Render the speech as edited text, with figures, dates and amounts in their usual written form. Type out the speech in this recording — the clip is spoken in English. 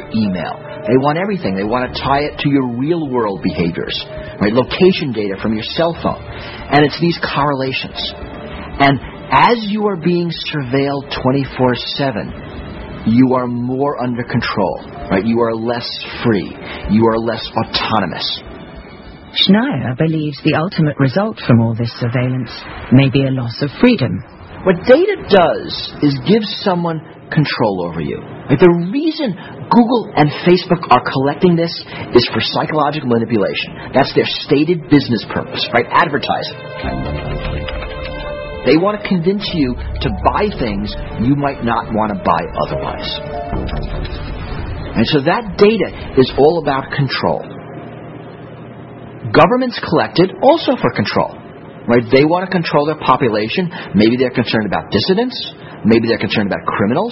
email. They want everything. They want to tie it to your real-world behaviors, right? Location data from your cell phone. And it's these correlations. And as you are being surveilled 24/7, you are more under control, right? You are less free. You are less autonomous. Schneier believes the ultimate result from all this surveillance may be a loss of freedom. What data does is give someone control over you. Like the reason Google and Facebook are collecting this is for psychological manipulation. That's their stated business purpose, right? Advertising. They want to convince you to buy things you might not want to buy otherwise. And so that data is all about control. Governments collect it also for control. Right? They want to control their population. Maybe they're concerned about dissidents. Maybe they're concerned about criminals.